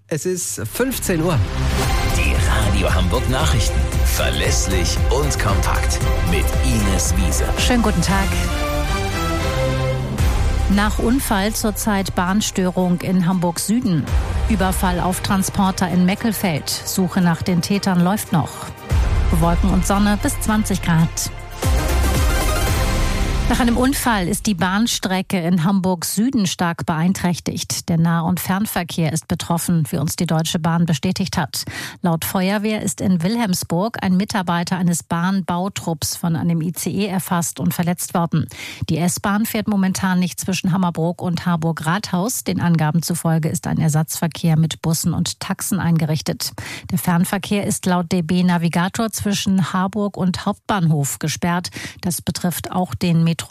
Es ist 15 Uhr. Die Radio Hamburg Nachrichten. Verlässlich und kompakt. Mit Ines Wiese. Schönen guten Tag. Nach Unfall zurzeit Bahnstörung in Hamburg Süden. Überfall auf Transporter in Meckelfeld. Suche nach den Tätern läuft noch. Wolken und Sonne bis 20 Grad. Nach einem Unfall ist die Bahnstrecke in Hamburg Süden stark beeinträchtigt. Der Nah- und Fernverkehr ist betroffen, wie uns die Deutsche Bahn bestätigt hat. Laut Feuerwehr ist in Wilhelmsburg ein Mitarbeiter eines Bahnbautrupps von einem ICE erfasst und verletzt worden. Die S-Bahn fährt momentan nicht zwischen Hammerbrook und Harburg-Rathaus. Den Angaben zufolge ist ein Ersatzverkehr mit Bussen und Taxen eingerichtet. Der Fernverkehr ist laut DB Navigator zwischen Harburg und Hauptbahnhof gesperrt. Das betrifft auch den Metronom.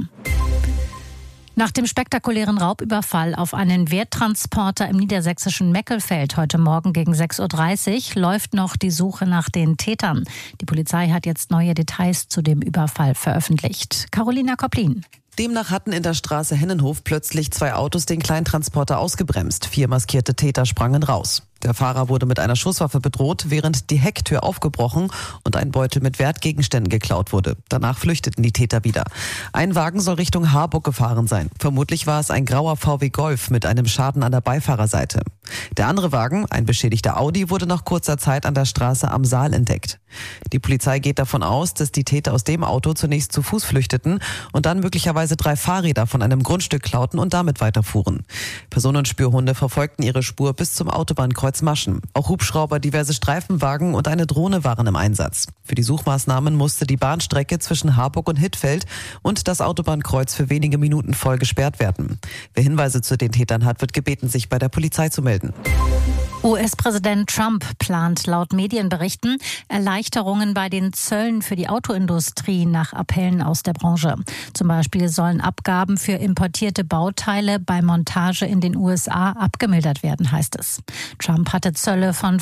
Nach dem spektakulären Raubüberfall auf einen Werttransporter im niedersächsischen Meckelfeld heute Morgen gegen 6.30 Uhr läuft noch die Suche nach den Tätern. Die Polizei hat jetzt neue Details zu dem Überfall veröffentlicht. Carolina Kopplin. Demnach hatten in der Straße Hennenhof plötzlich 2 Autos den Kleintransporter ausgebremst. 4 maskierte Täter sprangen raus. Der Fahrer wurde mit einer Schusswaffe bedroht, während die Hecktür aufgebrochen und ein Beutel mit Wertgegenständen geklaut wurde. Danach flüchteten die Täter wieder. Ein Wagen soll Richtung Harburg gefahren sein. Vermutlich war es ein grauer VW Golf mit einem Schaden an der Beifahrerseite. Der andere Wagen, ein beschädigter Audi, wurde nach kurzer Zeit an der Straße am Saal entdeckt. Die Polizei geht davon aus, dass die Täter aus dem Auto zunächst zu Fuß flüchteten und dann möglicherweise 3 Fahrräder von einem Grundstück klauten und damit weiterfuhren. Personenspürhunde verfolgten ihre Spur bis zum Autobahnkreuz Maschen. Auch Hubschrauber, diverse Streifenwagen und eine Drohne waren im Einsatz. Für die Suchmaßnahmen musste die Bahnstrecke zwischen Harburg und Hittfeld und das Autobahnkreuz für wenige Minuten voll gesperrt werden. Wer Hinweise zu den Tätern hat, wird gebeten, sich bei der Polizei zu melden. US-Präsident Trump plant laut Medienberichten Erleichterungen bei den Zöllen für die Autoindustrie nach Appellen aus der Branche. Zum Beispiel sollen Abgaben für importierte Bauteile bei Montage in den USA abgemildert werden, heißt es. Trump hatte Zölle von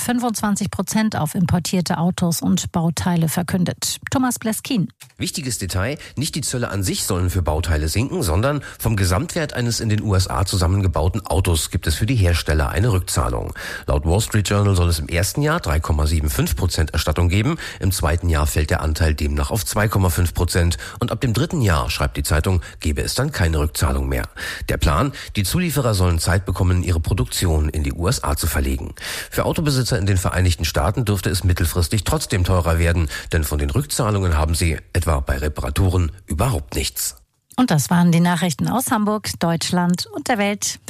25% auf importierte Autos und Bauteile verkündet. Thomas Bleskin. Wichtiges Detail, nicht die Zölle an sich sollen für Bauteile sinken, sondern vom Gesamtwert eines in den USA zusammengebauten Autos gibt es für die Hersteller eine Rückzahlung. Laut Wall Street Journal soll es im ersten Jahr 3,75% Erstattung geben. Im zweiten Jahr fällt der Anteil demnach auf 2,5%. Und ab dem dritten Jahr, schreibt die Zeitung, gebe es dann keine Rückzahlung mehr. Der Plan, die Zulieferer sollen Zeit bekommen, ihre Produktion in die USA zu verlegen. Für Autobesitzer in den Vereinigten Staaten dürfte es mittelfristig trotzdem teurer werden, denn von den Rückzahlungen haben sie, etwa bei Reparaturen, überhaupt nichts. Und das waren die Nachrichten aus Hamburg, Deutschland und der Welt.